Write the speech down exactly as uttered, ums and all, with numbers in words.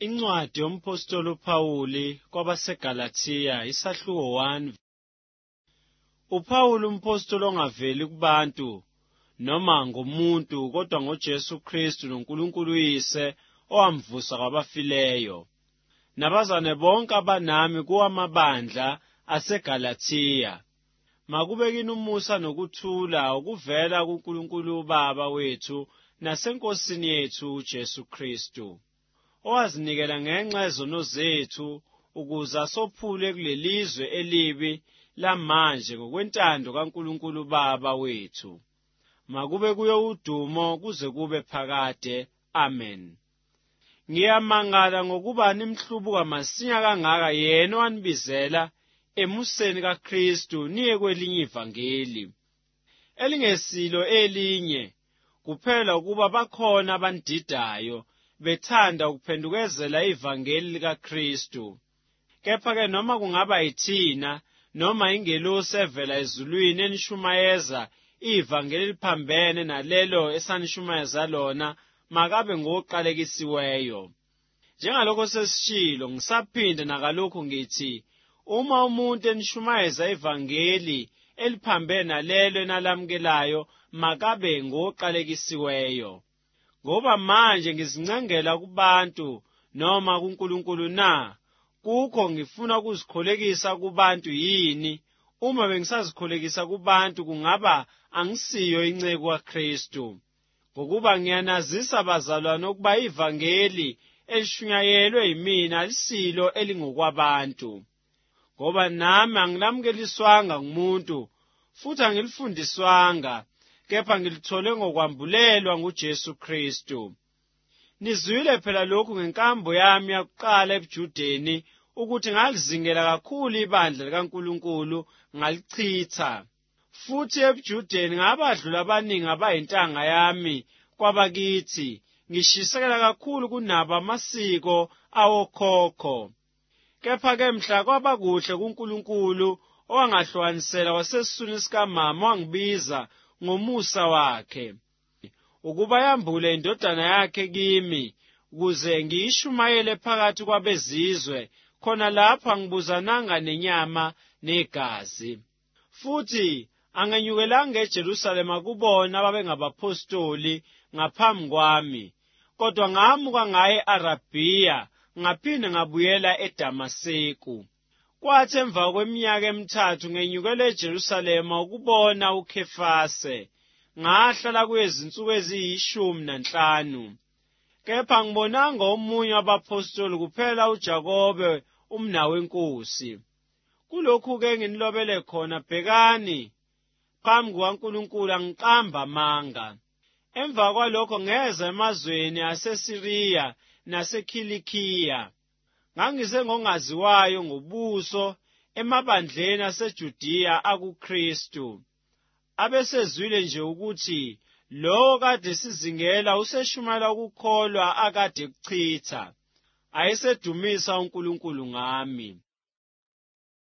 Incwadi yompostoli uPawuli kwabaseGalathiya isahluko one. uPawuli umpostoli ongaveli kubantu noma ngomuntu kodwa ngoJesu Kristu noNkulunkulu uyise owamvusa kwabafileyo. Nabazane bonke abanami kuwamabandla aseGalathiya. Makube kini umusa nokuthula okuvela kuNkulunkulu uBaba wethu naseNkosini yethu uJesu Kristu, owazinikela ngenxa yezono zethu ukuze asophule kulelizwe elibi lamanje ngokwentando kaNkulunkulu Baba wethu. Makube kuyo udumo kuze kube phakade. Amen. Ngiyamangala ngokuba nimhlubuka masinya kangaka yena owanibizela emuseni kaKristu niye kwelinye ivangeli elingesilo elinye kuphela, ukuba bakhona abandidayo bethanda ukuphendukezela ivangeli likaKristu. Kepha-ke noma kungaba yithina noma ingelosi evela ezulwini enishumayeza ivangeli eliphambene nalelo esanishumayeza lona, makabe ngoqalekisiweyo. Njengalokho sesishilo, ngisaphinda nakalokhu ngithi, uma umuntu enishumayeza ivangeli eliphambene nalelo enalamukelayo, makabe ngoqalekisiweyo. Ngoba manje ngizincengela kubantu noma kuNkulunkulu na? Kukho ngifuna ukuzikholekisa kubantu yini? Uma bengisazikholekisa kubantu kungaba angisiyo inceku kaKristu. Ngokuba ngiyanazisa bazalwane ukuba ivangeli elishunyayelwe yimina lisilo elingokwabantu. Ngoba nami angilamukeliswanga ngumuntu futhi angilifundiswanga, kepha ngilithole ngokwambulelwa nguJesu Kristu. Nizwile phela lokhu ngenkambo yami yakuqala ebuJudeni, ukuthi ngalizingela kakhulu ibandla likaNkulunkulu ngalichitha. Futhi ebuJudeni ngabadlula abaningi abayintanga yami kwabakithi, ngishisekela kakhulu kunabo amasiko awokhokho. Kepha-ke mhla kwaba kuhle kuNkulunkulu owangahlukanisela wasesiswini sikamama wangibiza ngomusa wakhe, ukuba yambule indodana yakhe kimi, ukuze ngiyishumayele phakathi kwabezizwe, khona lapho angibuzananga nenyama negazi. Futhi angenyukelanga eJerusalema kubona ababengabapostoli ngaphambi kwami, kodwa ngamuka ngaye e-Arabhiya, ngaphinde ngabuyela eDamaseko. Kwathi emva kweminyaka emithathu ngenyukela eJerusalema ukubona uKefase, ngahlala kuyezinsuku eziyishumi nanhlanu. Kepha ngibonanga omunye wabapostoli kuphela, uJakobe umnawenkosi. Kulokhu-ke nginilobele khona, bhekani, phambi kukaNkulunkulu angiqamba amanga. Emva kwalokho ngeza emazweni aseSiriya naseKilikhiya. Ngangize ngongaziwayo ngobuso emabandleni aseJudiya akuKristu. Abesezwile nje ukuthi lowo kade sizingela useshumayela ukukholwa akade kuchitha, ayesedumisa uNkulunkulu ngami.